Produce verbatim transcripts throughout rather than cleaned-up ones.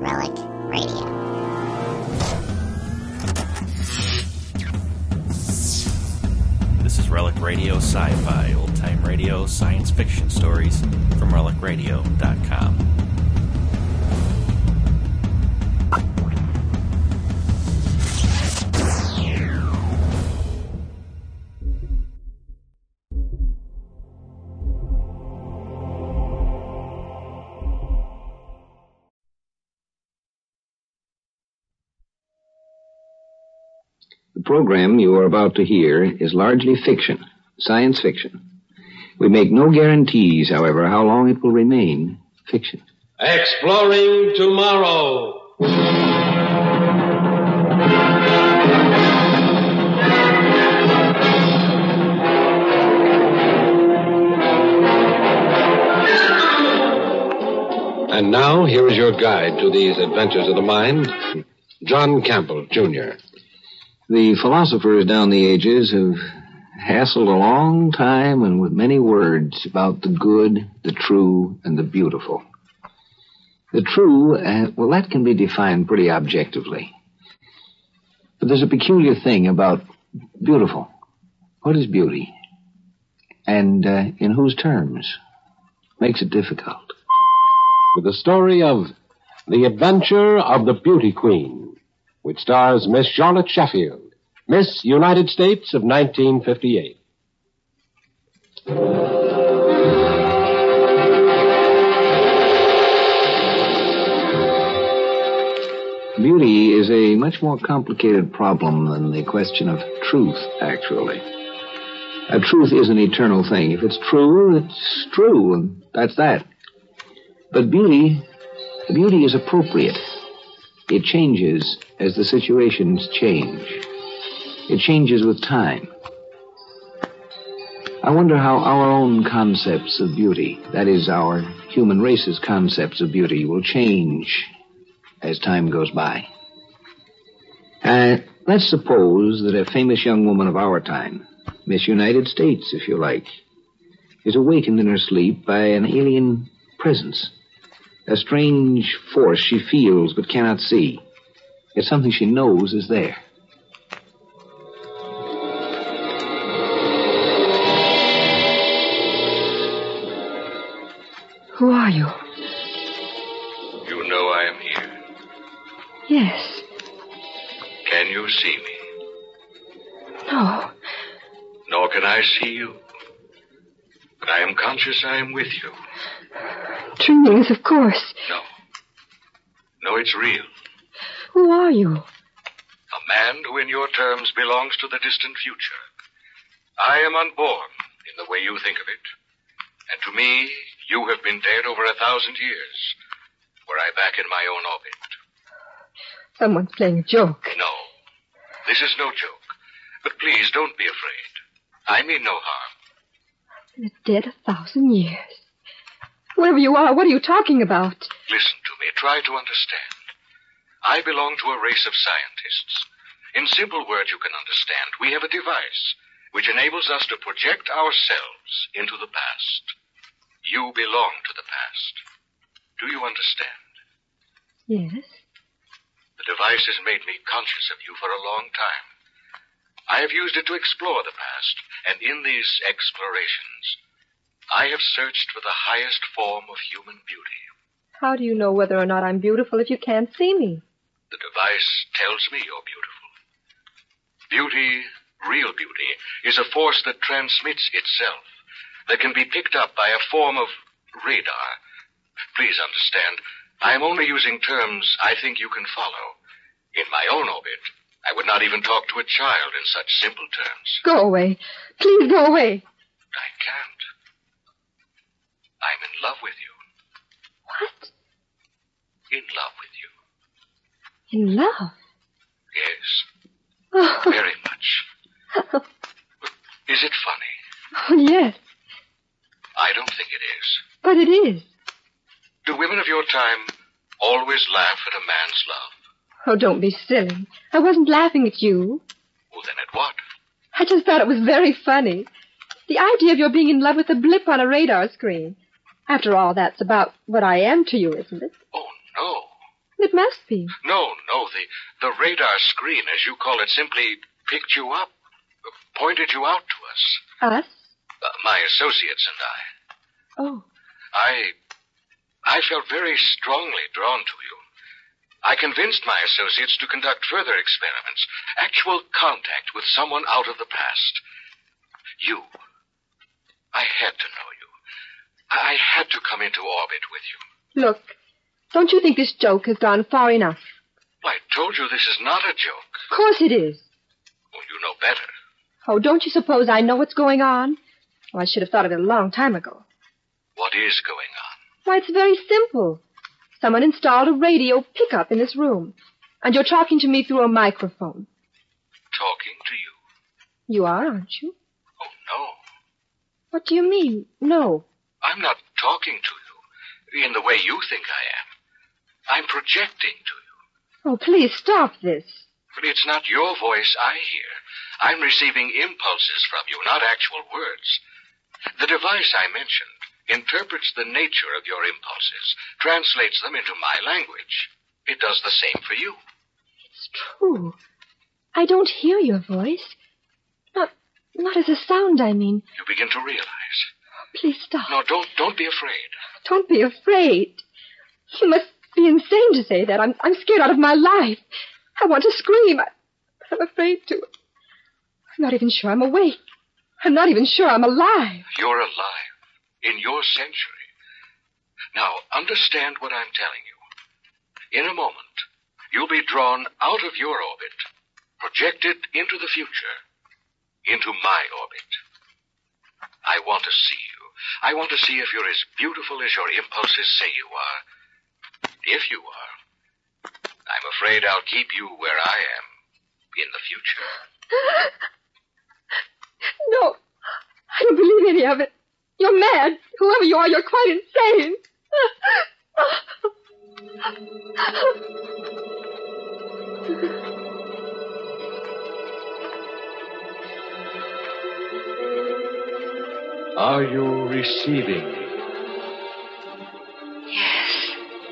Relic Radio. This is Relic Radio Sci-Fi, old-time radio, science fiction stories from relic radio dot com. The program you are about to hear is largely fiction, science fiction. We make no guarantees, however, how long it will remain fiction. Exploring Tomorrow. And now, here is your guide to these adventures of the mind, John Campbell, Junior The philosophers down the ages have hassled a long time and with many words about the good, the true, and the beautiful. The true, uh, well, that can be defined pretty objectively. But there's a peculiar thing about beautiful. What is beauty? And uh, in whose terms? Makes it difficult. With the story of The Adventure of the Beauty Queen, which stars Miss Charlotte Sheffield, Miss United States of nineteen fifty-eight. Beauty is a much more complicated problem than the question of truth, actually. A truth is an eternal thing. If it's true, it's true, and that's that. But beauty, beauty is appropriate. It changes as the situations change. It changes with time. I wonder how our own concepts of beauty, that is, our human race's concepts of beauty, will change as time goes by. Uh, let's suppose that a famous young woman of our time, Miss United States, if you like, is awakened in her sleep by an alien presence. A strange force she feels but cannot see. It's something she knows is there. Who are you? You know I am here. Yes. Can you see me? No. Nor can I see you. But I am conscious I am with you. Dreamings, of course. No. No, it's real. Who are you? A man who in your terms belongs to the distant future. I am unborn in the way you think of it. And to me, you have been dead over a thousand years, were I back in my own orbit. Someone's playing a joke. No, this is no joke. But please, don't be afraid. I mean no harm. Been dead a thousand years. Whoever you are, what are you talking about? Listen to me. Try to understand. I belong to a race of scientists. In simple words you can understand, we have a device which enables us to project ourselves into the past. You belong to the past. Do you understand? Yes. The device has made me conscious of you for a long time. I have used it to explore the past, and in these explorations, I have searched for the highest form of human beauty. How do you know whether or not I'm beautiful if you can't see me? The device tells me you're beautiful. Beauty, real beauty, is a force that transmits itself, that can be picked up by a form of radar. Please understand, I am only using terms I think you can follow. In my own orbit, I would not even talk to a child in such simple terms. Go away. Please go away. I can't. I'm in love with you. What? In love with you. In love? Yes. Oh. Very much. Is it funny? Oh, yes. I don't think it is. But it is. Do women of your time always laugh at a man's love? Oh, don't be silly. I wasn't laughing at you. Well, then at what? I just thought it was very funny. The idea of your being in love with a blip on a radar screen. After all, that's about what I am to you, isn't it? Oh, no. It must be. No, no. The, the radar screen, as you call it, simply picked you up, pointed you out to us. Us? Uh, my associates and I. Oh. I... I felt very strongly drawn to you. I convinced my associates to conduct further experiments, actual contact with someone out of the past. You. I had to know you. I had to come into orbit with you. Look, don't you think this joke has gone far enough? Well, I told you this is not a joke. Of course it is. Well, you know better. Oh, don't you suppose I know what's going on? Well, I should have thought of it a long time ago. What is going on? Why, it's very simple. Someone installed a radio pickup in this room, and you're talking to me through a microphone. Talking to you? You are, aren't you? Oh, no. What do you mean, no? I'm not talking to you in the way you think I am. I'm projecting to you. Oh, please stop this. But it's not your voice I hear. I'm receiving impulses from you, not actual words. The device I mentioned interprets the nature of your impulses, translates them into my language. It does the same for you. It's true. I don't hear your voice. Not, not as a sound, I mean. You begin to realize. Please stop. No, don't, don't be afraid. Don't be afraid. You must be insane to say that. I'm, I'm scared out of my life. I want to scream, I, but I'm afraid to. I'm not even sure I'm awake. I'm not even sure I'm alive. You're alive. In your century. Now, understand what I'm telling you. In a moment, you'll be drawn out of your orbit, projected into the future, into my orbit. I want to see you. I want to see if you're as beautiful as your impulses say you are. If you are, I'm afraid I'll keep you where I am in the future. No, I don't believe any of it. You're mad. Whoever you are, you're quite insane. Are you receiving me? Yes.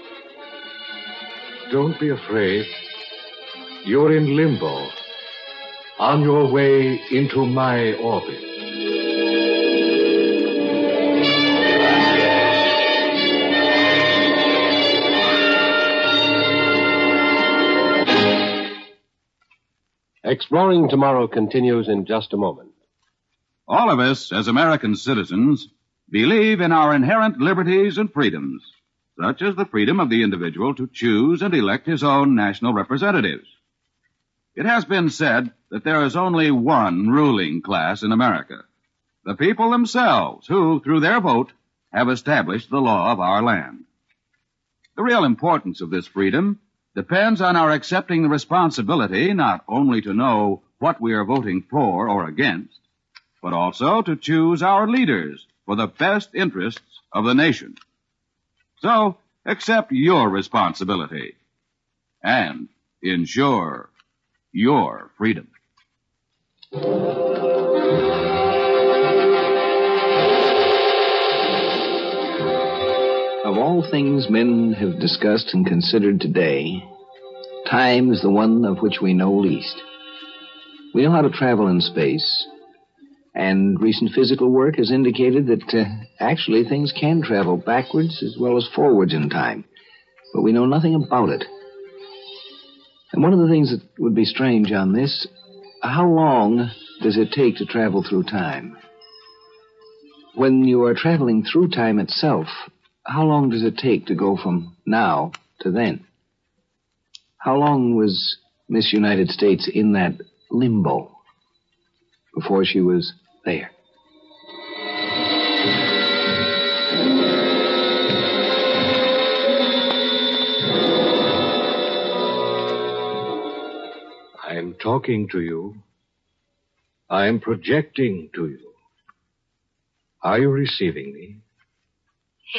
Don't be afraid. You're in limbo, on your way into my orbit. Exploring Tomorrow continues in just a moment. All of us, as American citizens, believe in our inherent liberties and freedoms, such as the freedom of the individual to choose and elect his own national representatives. It has been said that there is only one ruling class in America, the people themselves, who, through their vote, have established the law of our land. The real importance of this freedom depends on our accepting the responsibility not only to know what we are voting for or against, but also to choose our leaders for the best interests of the nation. So, accept your responsibility and ensure your freedom. Of all things men have discussed and considered today, time is the one of which we know least. We know how to travel in space, and recent physical work has indicated that uh, actually things can travel backwards as well as forwards in time, but we know nothing about it. And one of the things that would be strange on this, how long does it take to travel through time? When you are traveling through time itself, how long does it take to go from now to then? How long was Miss United States in that limbo before she was there? I'm talking to you. I'm projecting to you. Are you receiving me? Yes.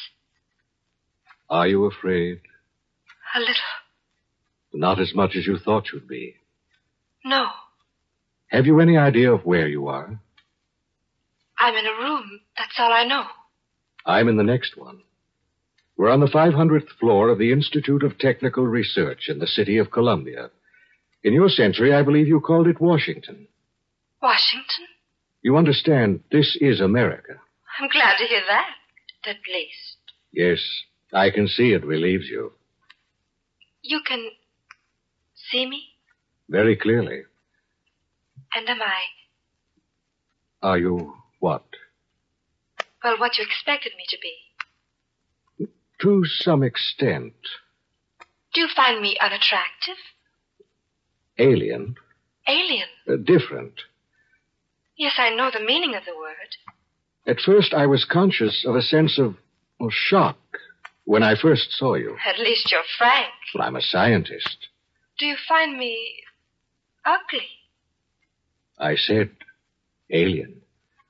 Are you afraid? A little. Not as much as you thought you'd be. No. Have you any idea of where you are? I'm in a room. That's all I know. I'm in the next one. We're on the five hundredth floor of the Institute of Technical Research in the city of Columbia. In your century, I believe you called it Washington. Washington? You understand, this is America. I'm glad to hear that, at least. Yes, I can see it relieves you. You can see me? Very clearly. And am I? Are you what? Well, what you expected me to be. To some extent. Do you find me unattractive? Alien. Alien? Uh, different. Yes, I know the meaning of the word. At first, I was conscious of a sense of well, shock when I first saw you. At least you're frank. Well, I'm a scientist. Do you find me ugly? I said alien.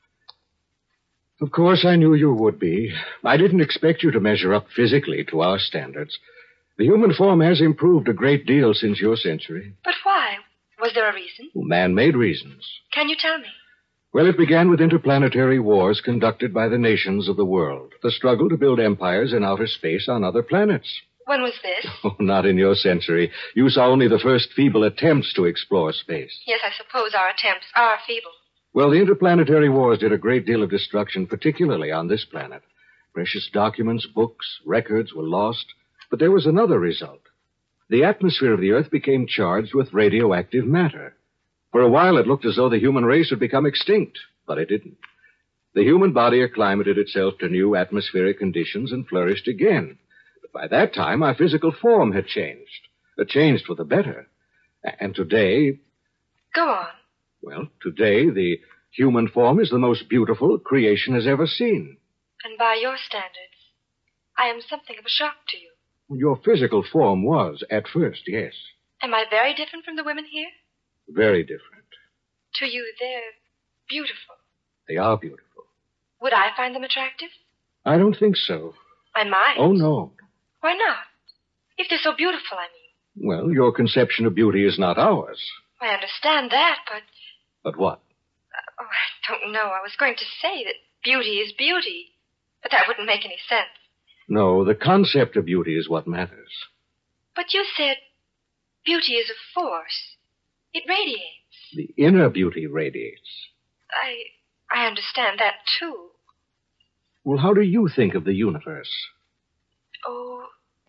Of course, I knew you would be. I didn't expect you to measure up physically to our standards. The human form has improved a great deal since your century. But why? Was there a reason? Man-made reasons. Can you tell me? Well, it began with interplanetary wars conducted by the nations of the world. The struggle to build empires in outer space on other planets. When was this? Oh, not in your century. You saw only the first feeble attempts to explore space. Yes, I suppose our attempts are feeble. Well, the interplanetary wars did a great deal of destruction, particularly on this planet. Precious documents, books, records were lost. But there was another result. The atmosphere of the Earth became charged with radioactive matter. For a while, it looked as though the human race would become extinct, but it didn't. The human body acclimated itself to new atmospheric conditions and flourished again. But by that time, our physical form had changed. It changed for the better. And today... Go on. Well, today, the human form is the most beautiful creation has ever seen. And by your standards, I am something of a shock to you. Your physical form was, at first, yes. Am I very different from the women here? Very different. To you, they're beautiful. They are beautiful. Would I find them attractive? I don't think so. I might. Oh, no. Why not? If they're so beautiful, I mean. Well, your conception of beauty is not ours. I understand that, but... But what? Uh, oh, I don't know. I was going to say that beauty is beauty, but that wouldn't make any sense. No, the concept of beauty is what matters. But you said beauty is a force. It radiates. The inner beauty radiates. I I understand that, too. Well, how do you think of the universe? Oh,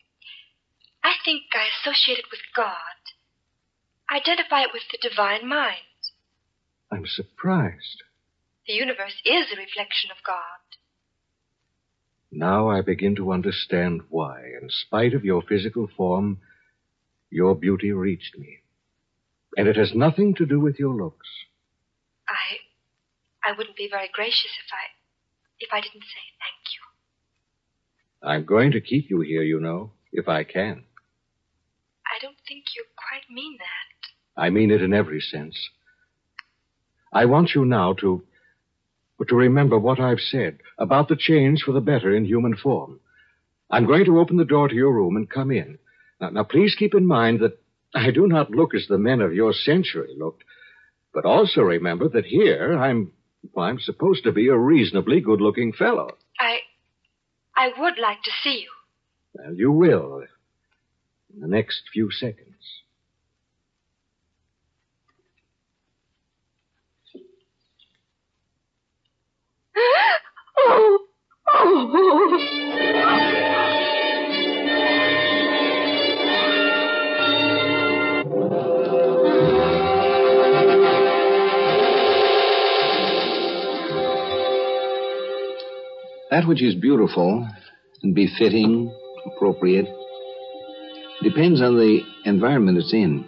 I think I associate it with God. Identify it with the divine mind. I'm surprised. The universe is a reflection of God. Now I begin to understand why, in spite of your physical form, your beauty reached me. And it has nothing to do with your looks. I I wouldn't be very gracious if I if I didn't say thank you. I'm going to keep you here, you know, if I can. I don't think you quite mean that. I mean it in every sense. I want you now to to remember what I've said about the change for the better in human form. I'm going to open the door to your room and come in. Now, now please keep in mind that I do not look as the men of your century looked, but also remember that here I'm, well, I'm supposed to be a reasonably good-looking fellow. I, I would like to see you. Well, you will in the next few seconds. Oh, oh. That which is beautiful and befitting, appropriate, depends on the environment it's in.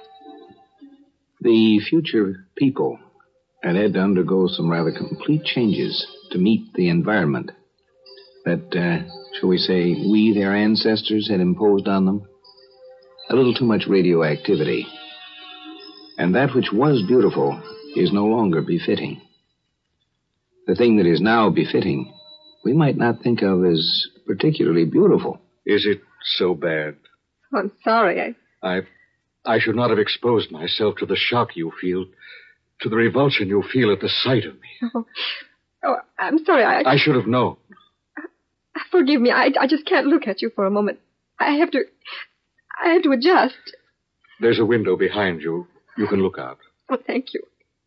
The future people had had to undergo some rather complete changes to meet the environment that, uh, shall we say, we, their ancestors, had imposed on them. A little too much radioactivity. And that which was beautiful is no longer befitting. The thing that is now befitting, we might not think of as particularly beautiful. Is it so bad? Oh, I'm sorry. I... I I should not have exposed myself to the shock you feel, to the revulsion you feel at the sight of me. Oh, oh I'm sorry. I... I should have known. I Forgive me. I, I just can't look at you for a moment. I have to... I have to adjust. There's a window behind you. You can look out. Oh, thank you.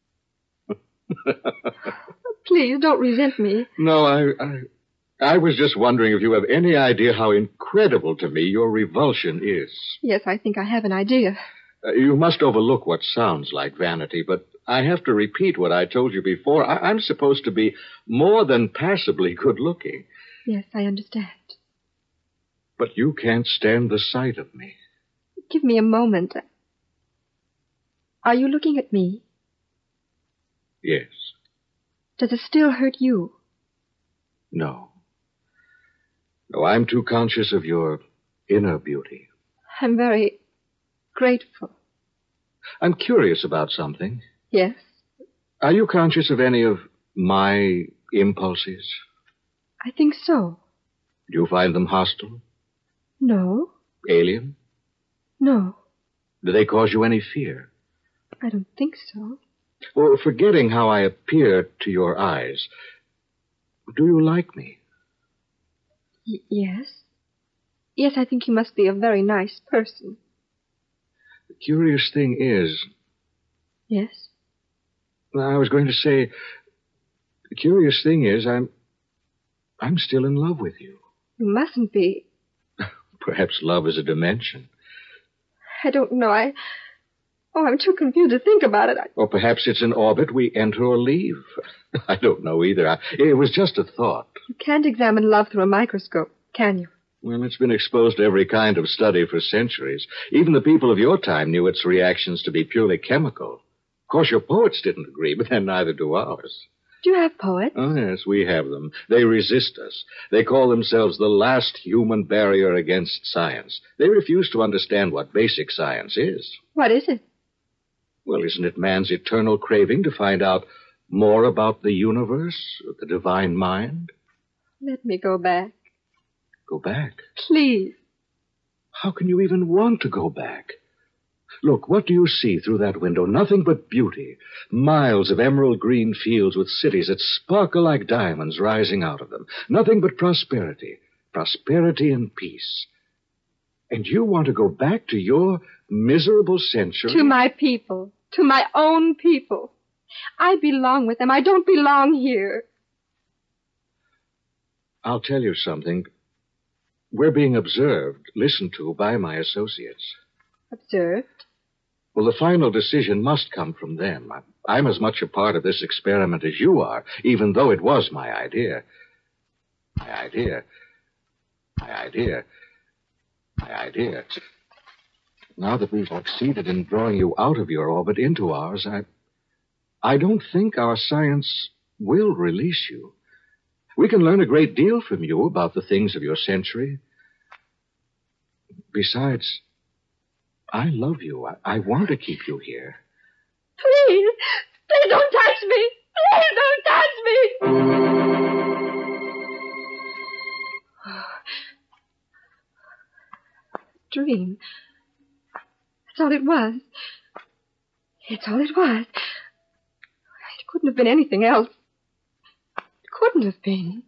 Please, don't resent me. No, I, I... I was just wondering if you have any idea how incredible to me your revulsion is. Yes, I think I have an idea. Uh, you must overlook what sounds like vanity, but I have to repeat what I told you before. I- I'm supposed to be more than passably good-looking. Yes, I understand. But you can't stand the sight of me. Give me a moment. Are you looking at me? Yes. Does it still hurt you? No. No, I'm too conscious of your inner beauty. I'm very grateful. I'm curious about something. Yes? Are you conscious of any of my impulses? I think so. Do you find them hostile? No. Alien? No. Do they cause you any fear? I don't think so. Well, forgetting how I appear to your eyes, do you like me? Y- yes. Yes, I think you must be a very nice person. The curious thing is... Yes? I was going to say, the curious thing is I'm... I'm still in love with you. You mustn't be. Perhaps love is a dimension. I don't know. I... Oh, I'm too confused to think about it. I... Or perhaps it's an orbit we enter or leave. I don't know either. I... It was just a thought. You can't examine love through a microscope, can you? Well, it's been exposed to every kind of study for centuries. Even the people of your time knew its reactions to be purely chemical. Of course, your poets didn't agree, but then neither do ours. Do you have poets? Oh, yes, we have them. They resist us. They call themselves the last human barrier against science. They refuse to understand what basic science is. What is it? Well, isn't it man's eternal craving to find out more about the universe, the divine mind? Let me go back. Go back? Please. How can you even want to go back? Look, what do you see through that window? Nothing but beauty. Miles of emerald green fields with cities that sparkle like diamonds rising out of them. Nothing but prosperity. Prosperity and peace. And you want to go back to your miserable century? To my people. To my own people. I belong with them. I don't belong here. I'll tell you something. We're being observed, listened to by my associates. Observed? Well, the final decision must come from them. I'm as much a part of this experiment as you are, even though it was my idea. My idea. My idea. My idea. Now that we've succeeded in drawing you out of your orbit into ours, I... I don't think our science will release you. We can learn a great deal from you about the things of your century. Besides, I love you. I, I want to keep you here. Please, please don't touch me. Please don't touch me. Dream. That's all it was. It's all it was. It couldn't have been anything else. It couldn't have been.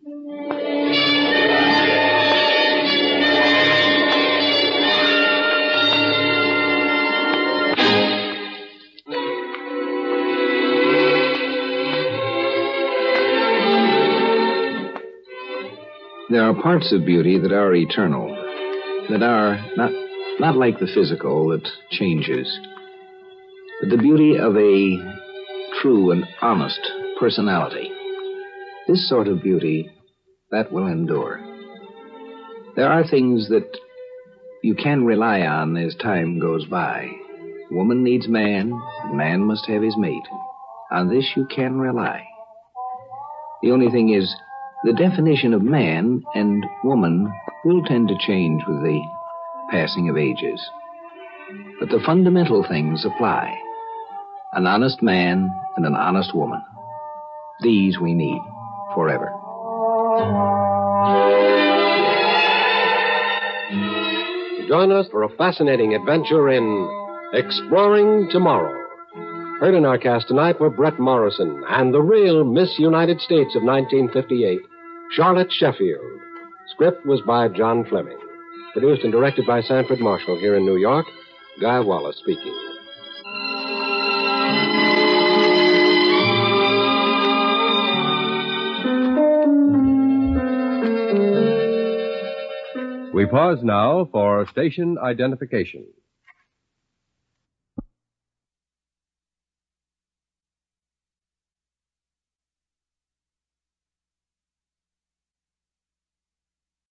There are parts of beauty that are eternal, that are not, not like the physical that changes, but the beauty of a true and honest personality. This sort of beauty, that will endure. There are things that you can rely on as time goes by. Woman needs man, and man must have his mate. On this you can rely. The only thing is, the definition of man and woman will tend to change with the passing of ages. But the fundamental things apply. An honest man and an honest woman. These we need forever. Join us for a fascinating adventure in Exploring Tomorrow. Heard in our cast tonight were Brett Morrison and the real Miss United States of nineteen fifty-eight, Charlotte Sheffield. Script was by John Fleming. Produced and directed by Sanford Marshall here in New York. Guy Wallace speaking. We pause now for station identification.